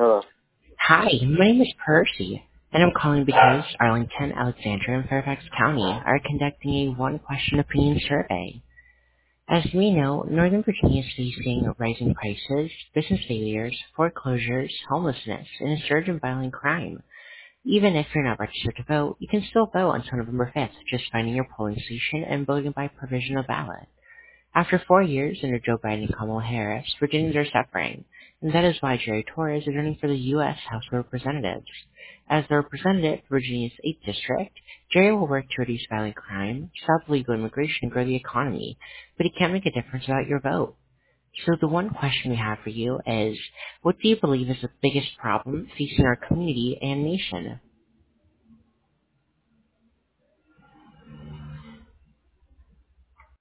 Hello. Hi, my name is Percy, and I'm calling because Arlington, Alexandria, and Fairfax County are conducting a one-question opinion survey. As we know, Northern Virginia is facing rising prices, business failures, foreclosures, homelessness, and a surge in violent crime. Even if you're not registered to vote, you can still vote until November 5th, just finding your polling station and voting by provisional ballot. After 4 years under Joe Biden and Kamala Harris, Virginians are suffering, and that is why Jerry Torres is running for the U.S. House of Representatives. As the representative for Virginia's 8th District, Jerry will work to reduce violent crime, stop illegal immigration, and grow the economy, but he can't make a difference without your vote. So the one question we have for you is, what do you believe is the biggest problem facing our community and nation?